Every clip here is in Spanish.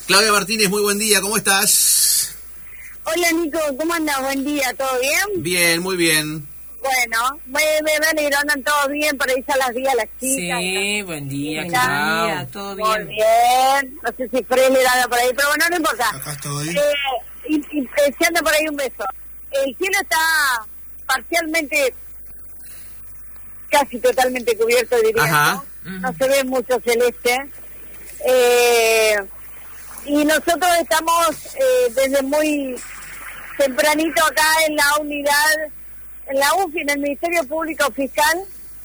Claudia Martínez, muy buen día, ¿cómo estás? Hola Nico, ¿cómo andas? Buen día, ¿todo bien? Bien, muy bien. Bueno, me alegro, andan todos bien, por ahí ya las vi a las chicas. Sí, buen día, Claudia, todo bien. Muy bien, no sé si Fred le da por ahí, pero bueno, no importa. Acá estoy. Y se anda por ahí un beso. El cielo está parcialmente, casi totalmente cubierto, diría. Ajá. No se ve mucho celeste. Y nosotros estamos desde muy tempranito acá en la unidad, en la UFI, en el Ministerio Público Fiscal,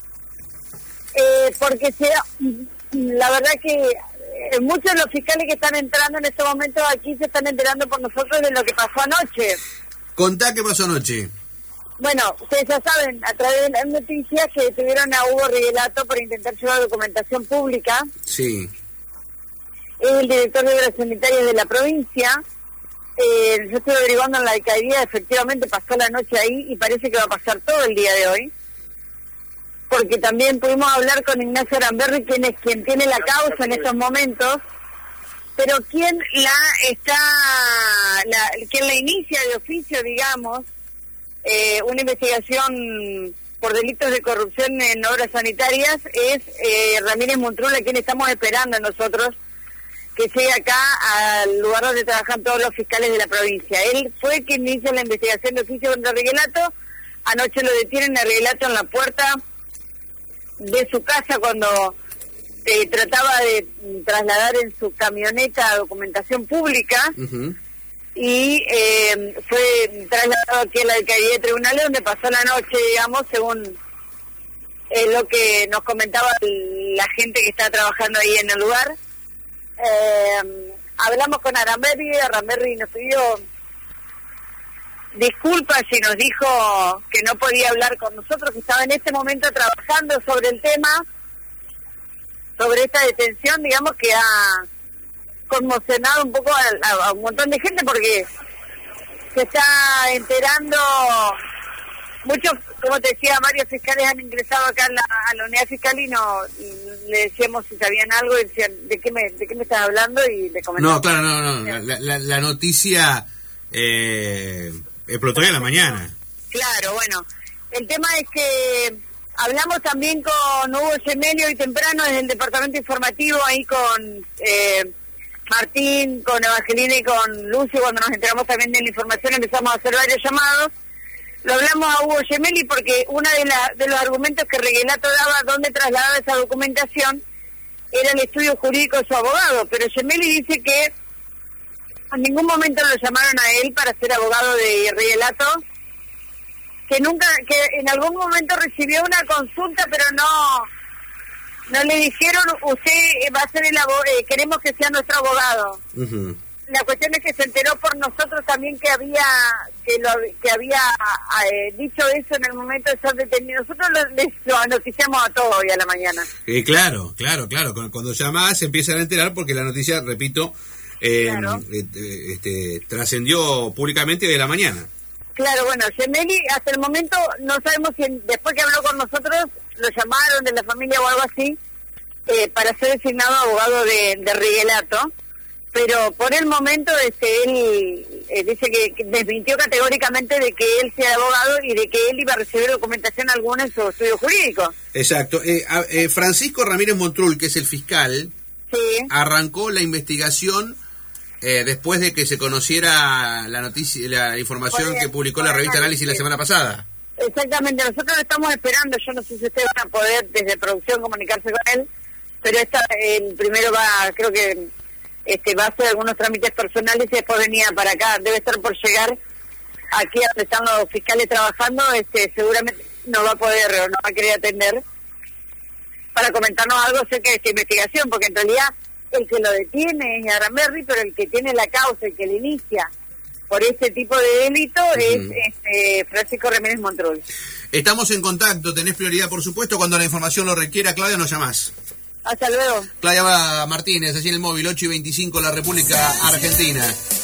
porque la verdad que muchos de los fiscales que están entrando en estos momentos aquí se están enterando por nosotros de lo que pasó anoche. Contá qué pasó anoche. Bueno, ustedes ya saben, a través de las noticias, que detuvieron a Hugo Rigelato por intentar llevar documentación pública. Sí. El director de Obras Sanitarias de la provincia. Yo estuve averiguando en la alcaldía, efectivamente pasó la noche ahí y parece que va a pasar todo el día de hoy. Porque también pudimos hablar con Ignacio Aramberri, quien es quien tiene la causa en estos momentos, pero quien la inicia de oficio, digamos, una investigación por delitos de corrupción en obras sanitarias es Ramírez Montrul, a quien estamos esperando nosotros que llegue acá al lugar donde trabajan todos los fiscales de la provincia. Él fue quien inicia la investigación de oficio contra Rigelato. Anoche lo detienen a Rigelato en la puerta de su casa cuando trataba de trasladar en su camioneta documentación pública. Uh-huh. Y fue trasladado aquí a la alcaldía de tribunales, donde pasó la noche, digamos, según lo que nos comentaba la gente que está trabajando ahí en el lugar. Hablamos con Aramberri nos pidió disculpas y nos dijo que no podía hablar con nosotros, que estaba en este momento trabajando sobre el tema, sobre esta detención, digamos, que ha conmocionado un poco a un montón de gente, porque se está enterando. Muchos, como te decía, varios fiscales han ingresado acá a la unidad fiscal y le decíamos si sabían algo y decían, ¿de qué me estás hablando? Y le comentamos. No, claro, no. La noticia explotó en la mañana. Claro, bueno. El tema es que hablamos también con Hugo Gemelli hoy temprano desde el departamento informativo, ahí con Martín, con Evangelina y con Lucio. Cuando nos enteramos también de la información empezamos a hacer varios llamados. Lo hablamos a Hugo Gemelli porque uno de los argumentos que Rigelato daba donde trasladaba esa documentación era el estudio jurídico de su abogado, pero Gemelli dice que en ningún momento lo llamaron a él para ser abogado de Rigelato, que en algún momento recibió una consulta, pero no le dijeron, usted va a ser el abogado, queremos que sea nuestro abogado. Uh-huh. La cuestión es que se enteró por nosotros también que había dicho eso en el momento de ser detenido. Nosotros lo anoticiamos a todos hoy a la mañana. Claro. Cuando llamás se empiezan a enterar porque la noticia, repito, claro, trascendió públicamente de la mañana. Claro, bueno, Gemelli hasta el momento no sabemos si después que habló con nosotros lo llamaron de la familia o algo así para ser designado abogado de Rigelato. Pero por el momento él dice que desmintió categóricamente de que él sea abogado y de que él iba a recibir documentación alguna en su estudio jurídico. Exacto. Francisco Ramírez Montrul, que es el fiscal, sí, arrancó la investigación después de que se conociera la noticia, la información que publicó la revista Análisis la semana pasada. Exactamente. Nosotros lo estamos esperando. Yo no sé si ustedes van a poder desde producción comunicarse con él, pero el primero creo que va a hacer algunos trámites personales y después venía para acá. Debe estar por llegar aquí donde están los fiscales trabajando. Seguramente no va a querer atender para comentarnos algo acerca de esta investigación, porque en realidad el que lo detiene es Aramberri, pero el que tiene la causa, el que le inicia por este tipo de delito es Francisco Ramírez Montrul. Estamos en contacto, tenés prioridad por supuesto, cuando la información lo requiera, Claudia, nos llamás. Hasta luego. Claudia Martínez, allí en el móvil 8:25, la República Argentina.